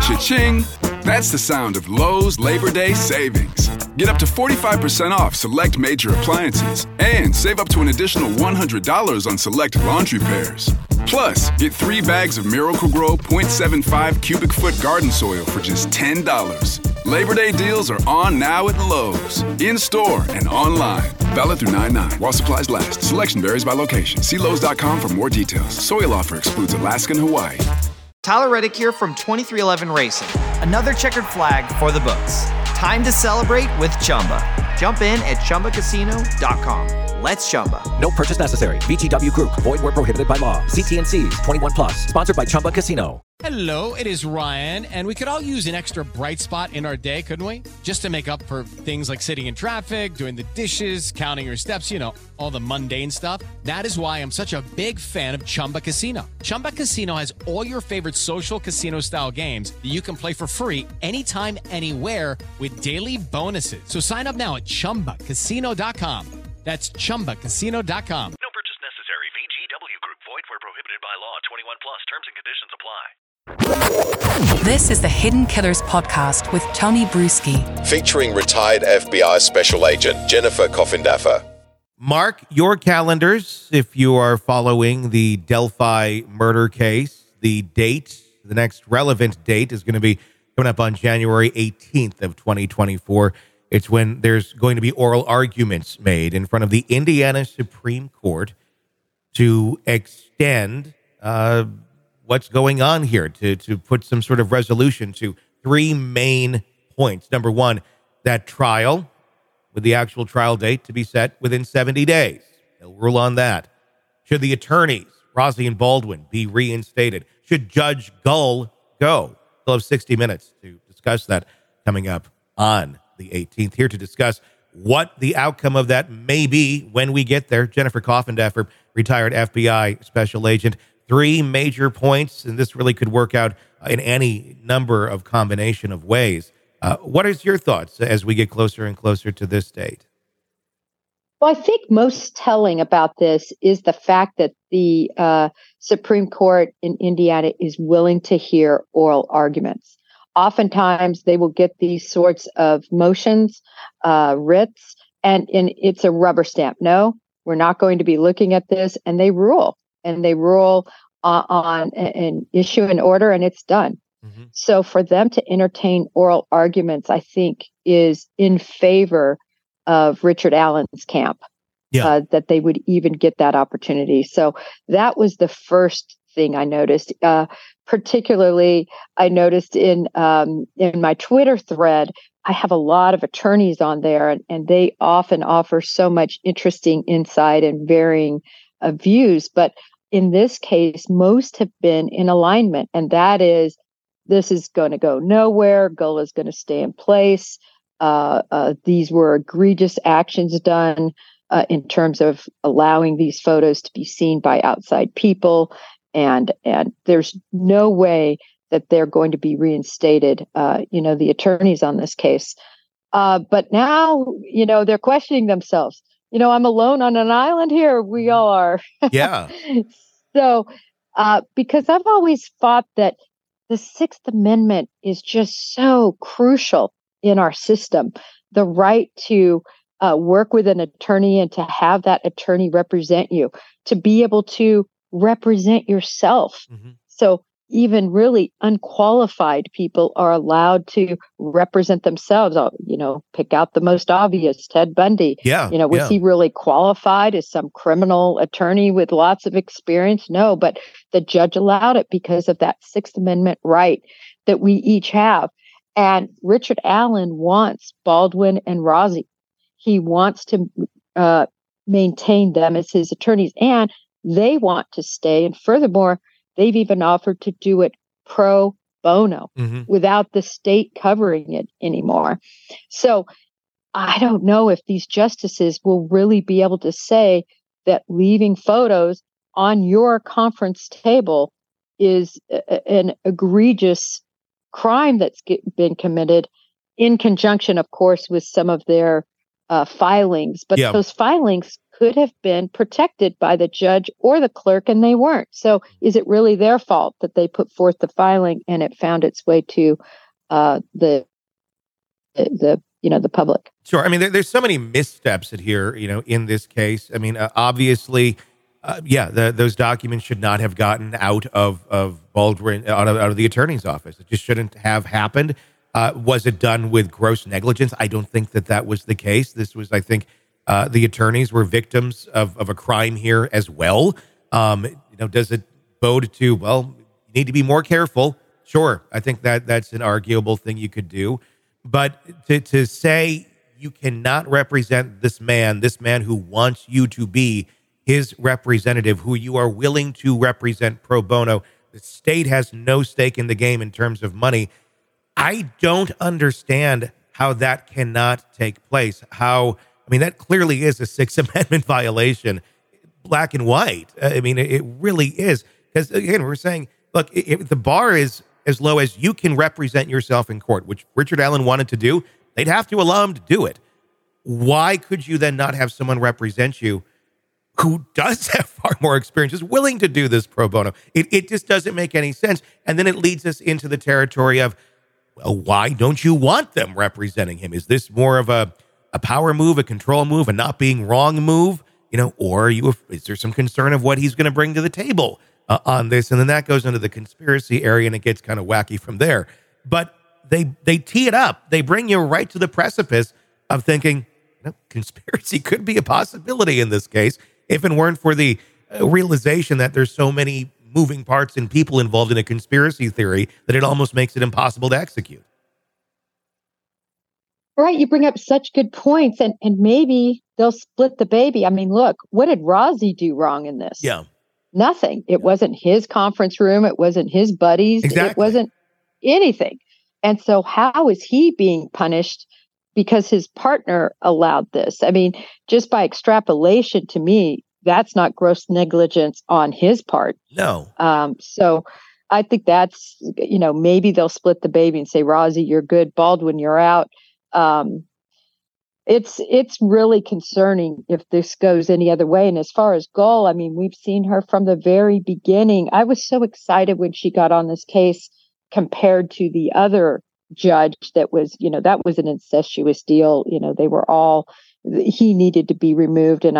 Cha-ching! That's the sound of Lowe's Labor Day savings. Get up to 45% off select major appliances and save up to an additional $100 on select laundry pairs. Plus, get 3 bags of Miracle-Gro 0.75 cubic foot garden soil for just $10. Labor Day deals are on now at Lowe's, in-store and online. Valid through 9/9 while supplies last. Selection varies by location. See Lowe's.com for more details. Soil offer excludes Alaska and Hawaii. Tyler Reddick here from 23XI Racing. Another checkered flag for the books. Time to celebrate with Chumba. Jump in at ChumbaCasino.com. Let's Chumba. No purchase necessary. VGW Group. Void where prohibited by law. See T&Cs. 21 plus. Sponsored by Chumba Casino. Hello, it is Ryan, and we could all use an extra bright spot in our day, couldn't we? Just to make up for things like sitting in traffic, doing the dishes, counting your steps, you know, all the mundane stuff. That is why I'm such a big fan of Chumba Casino. Chumba Casino has all your favorite social casino-style games that you can play for free anytime, anywhere with daily bonuses. So sign up now at ChumbaCasino.com. That's ChumbaCasino.com. No purchase necessary. VGW Group. Void where prohibited by law. 21 plus. Terms and conditions apply. This is the Hidden Killers podcast with Tony Bruschi. Featuring retired FBI Special Agent Jennifer Coffindaffer. Mark your calendars if you are following the Delphi murder case. The next relevant date is going to be coming up on January 18th of 2024. It's when there's going to be oral arguments made in front of the Indiana Supreme Court to extend what's going on here, to put some sort of resolution to 3 main points. Number one, that trial, with the actual trial date to be set within 70 days. They'll rule on that. Should the attorneys, Rossi and Baldwin, be reinstated? Should Judge Gull go? They'll have 60 minutes to discuss that coming up on the 18th. Here to discuss what the outcome of that may be when we get there, Jennifer Coffindaffer, retired FBI Special Agent. 3 major points, and this really could work out in any number of combination of ways. What is your thoughts as we get closer and closer to this date? Well, I think most telling about this is the fact that the Supreme Court in Indiana is willing to hear oral arguments. Oftentimes, they will get these sorts of motions, writs, and it's a rubber stamp. No, we're not going to be looking at this, and they rule. And they rule on an issue and order, and it's done. Mm-hmm. So for them to entertain oral arguments, I think, is in favor of Richard Allen's camp, that they would even get that opportunity. So that was the first thing I noticed. Particularly, I noticed in my Twitter thread, I have a lot of attorneys on there, and they often offer so much interesting insight and varying views. But in this case, most have been in alignment, and that is, this is going to go nowhere. Gull is going to stay in place. These were egregious actions done in terms of allowing these photos to be seen by outside people, and there's no way that they're going to be reinstated. The attorneys on this case, but now they're questioning themselves. I'm alone on an island here. We all are. Yeah. So, because I've always thought that the Sixth Amendment is just so crucial in our system. The right to work with an attorney and to have that attorney represent you, to be able to represent yourself. Mm-hmm. So even really unqualified people are allowed to represent themselves. Pick out the most obvious, Ted Bundy. Was he really qualified as some criminal attorney with lots of experience? No, but the judge allowed it because of that Sixth Amendment right that we each have. And Richard Allen wants Baldwin and Rossi. He wants to maintain them as his attorneys, and they want to stay. And furthermore, they've even offered to do it pro bono without the state covering it anymore. So I don't know if these justices will really be able to say that leaving photos on your conference table is an egregious crime that's been committed, in conjunction, of course, with some of their filings. But those filings could have been protected by the judge or the clerk, and they weren't. So is it really their fault that they put forth the filing and it found its way to the public? Sure. I mean, there's so many missteps here, in this case. I mean, obviously, those documents should not have gotten out of Baldwin, out of the attorney's office. It just shouldn't have happened. Was it done with gross negligence? I don't think that was the case. This was, I think, the attorneys were victims of a crime here as well. Does it bode to, well, you need to be more careful? Sure. I think that's an arguable thing you could do. But to say you cannot represent this man who wants you to be his representative, who you are willing to represent pro bono, the state has no stake in the game in terms of money. I don't understand how that cannot take place. That clearly is a Sixth Amendment violation, black and white. It really is. Because again, we're saying, look, if the bar is as low as you can represent yourself in court, which Richard Allen wanted to do, they'd have to allow him to do it. Why could you then not have someone represent you who does have far more experience, is willing to do this pro bono? It just doesn't make any sense. And then it leads us into the territory of, well, why don't you want them representing him? Is this more of a power move, a control move, a not being wrong move? Or is there some concern of what he's going to bring to the table on this? And then that goes into the conspiracy area, and it gets kind of wacky from there. But they tee it up. They bring you right to the precipice of thinking, conspiracy could be a possibility in this case, if it weren't for the realization that there's so many moving parts and people involved in a conspiracy theory that it almost makes it impossible to execute. Right. You bring up such good points, and maybe they'll split the baby. I mean, look, what did Rozzi do wrong in this? Yeah. Nothing. It wasn't his conference room. It wasn't his buddies. Exactly. It wasn't anything. And so how is he being punished because his partner allowed this? I mean, just by extrapolation, to me, that's not gross negligence on his part. No. So I think that's, maybe they'll split the baby and say, Rozzi, you're good. Baldwin, you're out. It's really concerning if this goes any other way. And as far as Gull, I mean, we've seen her from the very beginning. I was so excited when she got on this case compared to the other judge that was, that was an incestuous deal. They were all, he needed to be removed, and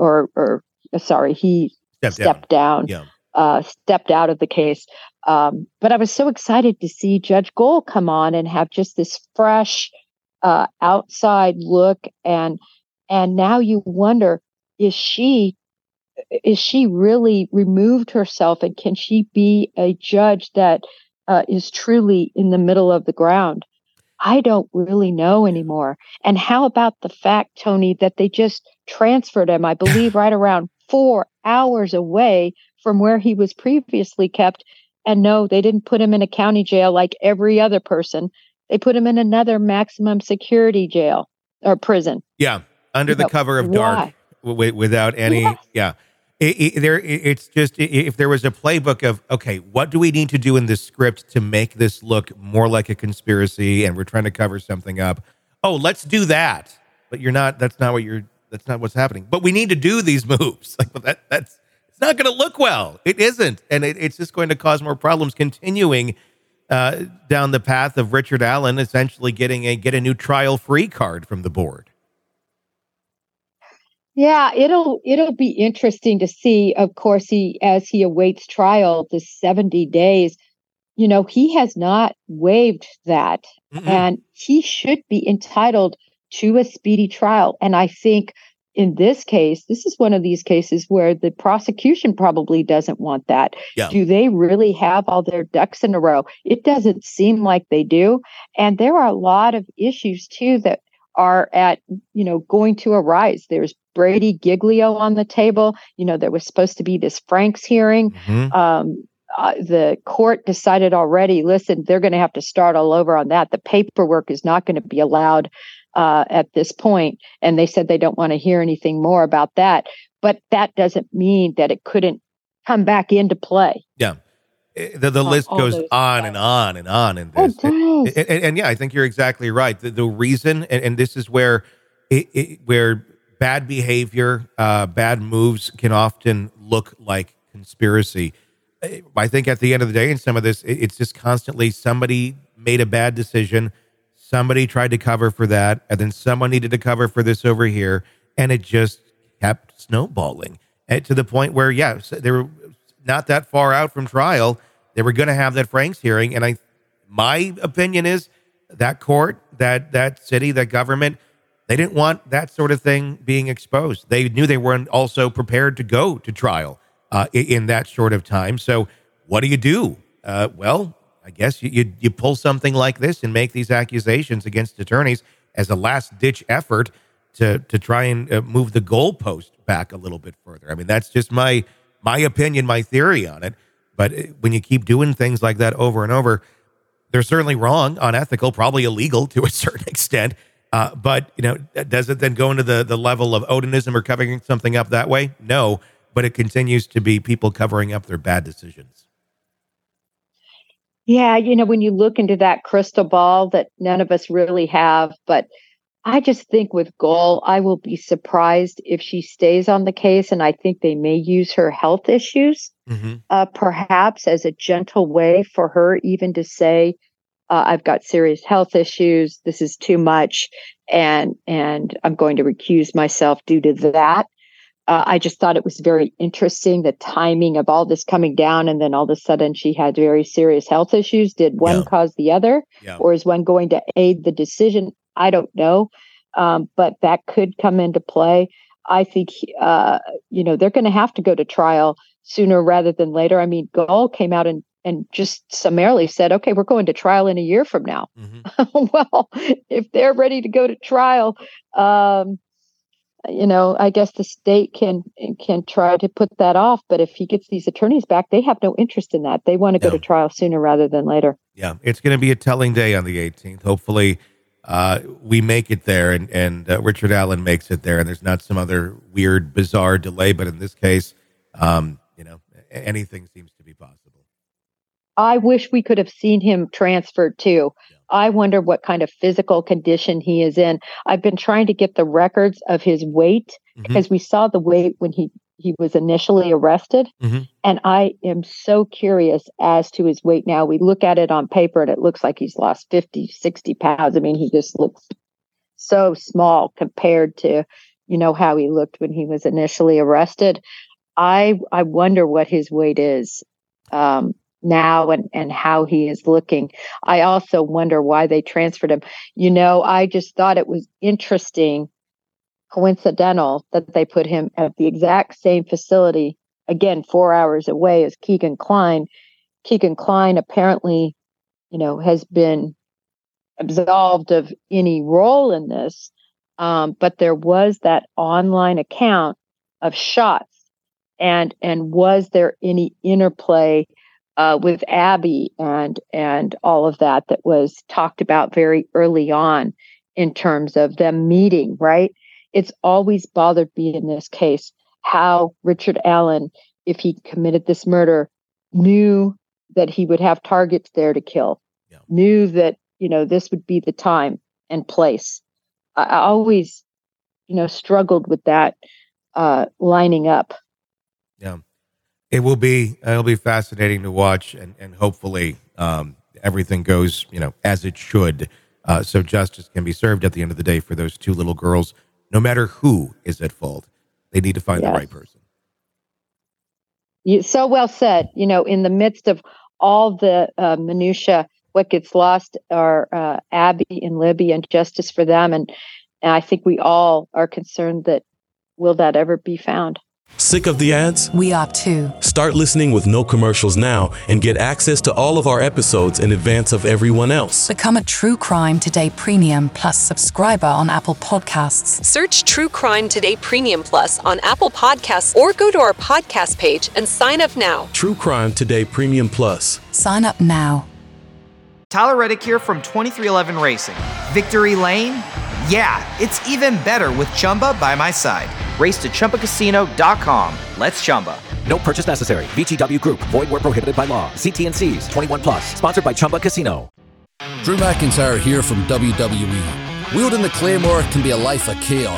he stepped down. Yeah. Stepped out of the case. But I was so excited to see Judge Gull come on and have just this fresh outside look, and now you wonder, is she really removed herself, and can she be a judge that is truly in the middle of the ground? I don't really know anymore. And how about the fact, Tony, that they just transferred him, I believe, right around 4 hours away from where he was previously kept? And no, they didn't put him in a county jail like every other person. They put him in another maximum security jail or prison. Yeah, under the cover of dark, without any. Yes. Yeah, it's just, if there was a playbook of, okay, what do we need to do in this script to make this look more like a conspiracy, and we're trying to cover something up. Oh, let's do that. But you're not. That's not what's happening. But we need to do these moves. Like, that's it's not going to look well. It isn't, and it's just going to cause more problems. Continuing down the path of Richard Allen essentially get a new trial-free card from the board. Yeah, it'll be interesting to see. Of course, as he awaits trial, the 70 days, he has not waived that, and he should be entitled to a speedy trial. And I think in this case, this is one of these cases where the prosecution probably doesn't want that. Yeah. Do they really have all their ducks in a row? It doesn't seem like they do. And there are a lot of issues too that are going to arise. There's Brady Giglio on the table. There was supposed to be this Franks hearing. The court decided already, listen, they're going to have to start all over on that. The paperwork is not going to be allowed at this point. And they said they don't want to hear anything more about that. But that doesn't mean that it couldn't come back into play. Yeah. The list goes on and on and on in this. It does. And yeah, I think you're exactly right. The reason, and this is where bad behavior, bad moves can often look like conspiracy. I think at the end of the day, in some of this, it's just constantly somebody made a bad decision. Somebody tried to cover for that, and then someone needed to cover for this over here, and it just kept snowballing to the point where, they were not that far out from trial. They were going to have that Franks hearing, and my opinion is that court, that city, that government, they didn't want that sort of thing being exposed. They knew they weren't also prepared to go to trial in that short of time. So what do? Well, I guess you pull something like this and make these accusations against attorneys as a last-ditch effort to try and move the goalpost back a little bit further. I mean, that's just my opinion, my theory on it. But when you keep doing things like that over and over, they're certainly wrong, unethical, probably illegal to a certain extent. But, does it then go into the level of Odinism or covering something up that way? No, but it continues to be people covering up their bad decisions. Yeah, when you look into that crystal ball that none of us really have, but I just think with Gull, I will be surprised if she stays on the case, and I think they may use her health issues, perhaps as a gentle way for her even to say, I've got serious health issues, this is too much, and I'm going to recuse myself due to that. I just thought it was very interesting, the timing of all this coming down, and then all of a sudden she had very serious health issues. Did one cause the other, or is one going to aid the decision? I don't know, but that could come into play. I think, they're going to have to go to trial sooner rather than later. I mean, Gull came out and just summarily said, okay, we're going to trial in a year from now. Well, if they're ready to go to trial, I guess the state can try to put that off. But if he gets these attorneys back, they have no interest in that. They want to go to trial sooner rather than later. Yeah, it's going to be a telling day on the 18th. Hopefully we make it there and Richard Allen makes it there, and there's not some other weird, bizarre delay. But in this case, anything seems to be possible. I wish we could have seen him transferred too. I wonder what kind of physical condition he is in. I've been trying to get the records of his weight because we saw the weight when he was initially arrested. And I am so curious as to his weight now. We look at it on paper and it looks like he's lost 50, 60 pounds. I mean, he just looks so small compared to, how he looked when he was initially arrested. I wonder what his weight is now and how he is looking. I also wonder why they transferred him. I just thought it was interesting, coincidental, that they put him at the exact same facility, again, 4 hours away as Keegan Kline. Keegan Kline apparently, has been absolved of any role in this. But there was that online account of shots. And was there any interplay with Abby and all of that was talked about very early on in terms of them meeting, right? It's always bothered me in this case how Richard Allen, if he committed this murder, knew that he would have targets there to kill, knew that, this would be the time and place. I always, struggled with that lining up. Yeah. It'll be fascinating to watch, and hopefully everything goes, as it should, so justice can be served at the end of the day for those two little girls, no matter who is at fault. They need to find the right person. So well said. In the midst of all the minutia, what gets lost are Abby and Libby and justice for them, and I think we all are concerned that will that ever be found? Sick of the ads? We are too. Start listening with no commercials now and get access to all of our episodes in advance of everyone else. Become a True Crime Today Premium Plus subscriber on Apple Podcasts. Search True Crime Today Premium Plus on Apple Podcasts or go to our podcast page and sign up now. True Crime Today Premium Plus. Sign up now. Tyler Reddick here from 2311 Racing. Victory Lane? Yeah, it's even better with Chumba by my side. Race to ChumbaCasino.com. Let's Chumba. No purchase necessary. VGW Group. Void where prohibited by law. See T&Cs. 21 plus. Sponsored by Chumba Casino. Drew McIntyre here from WWE. Wielding the Claymore can be a life of chaos,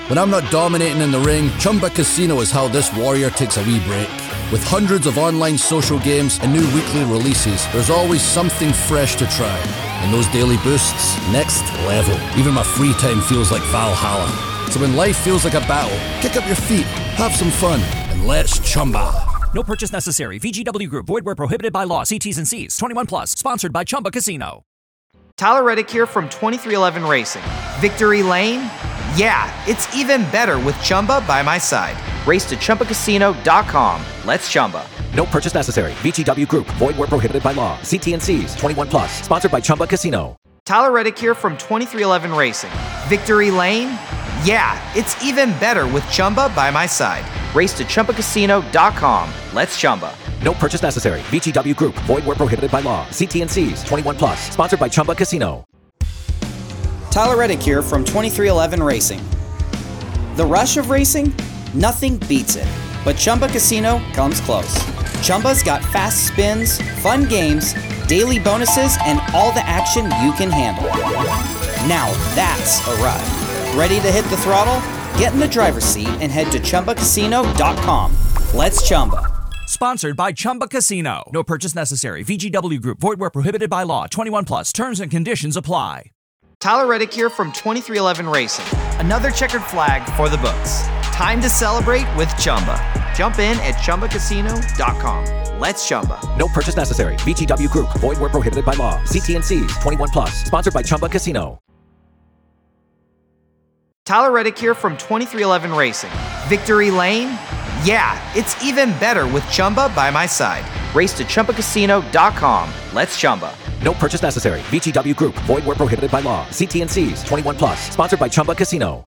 When I'm not dominating in the ring, Chumba Casino is how this warrior takes a wee break. With hundreds of online social games and new weekly releases, there's always something fresh to try. And those daily boosts, next level. Even my free time feels like Valhalla. So when life feels like a battle, kick up your feet, have some fun, and let's Chumba. No purchase necessary. VGW Group. Void where prohibited by law. See T's and C's. 21 plus. Sponsored by Chumba Casino. Tyler Reddick here from 2311 Racing. Victory Lane? Yeah, it's even better with Chumba by my side. Race to ChumbaCasino.com. Let's Chumba. No purchase necessary. VGW Group. Void where prohibited by law. See T's and C's. 21 plus. Sponsored by Chumba Casino. Tyler Reddick here from 2311 Racing. Victory Lane? Yeah, it's even better with Chumba by my side. Race to ChumbaCasino.com. Let's Chumba. No purchase necessary. VGW Group. Void where prohibited by law. See T's and C's. 21 plus. Sponsored by Chumba Casino. Tyler Reddick here from 2311 Racing. The rush of racing? Nothing beats it. But Chumba Casino comes close. Chumba's got fast spins, fun games, daily bonuses, and all the action you can handle. Now that's a ride. Ready to hit the throttle? Get in the driver's seat and head to ChumbaCasino.com. Let's Chumba. Sponsored by Chumba Casino. No purchase necessary. VGW Group. Void where prohibited by law. 21 plus. Terms and conditions apply. Tyler Reddick here from 2311 Racing. Another checkered flag for the books. Time to celebrate with Chumba. Jump in at ChumbaCasino.com. Let's Chumba. No purchase necessary. VGW Group. Void where prohibited by law. See T's and C's. 21 plus. Sponsored by Chumba Casino. Tyler Reddick here from 2311 Racing. Victory Lane? Yeah, it's even better with Chumba by my side. Race to ChumbaCasino.com. Let's Chumba. No purchase necessary. VGW Group. Void where prohibited by law. See T's and C's. 21 plus. Sponsored by Chumba Casino.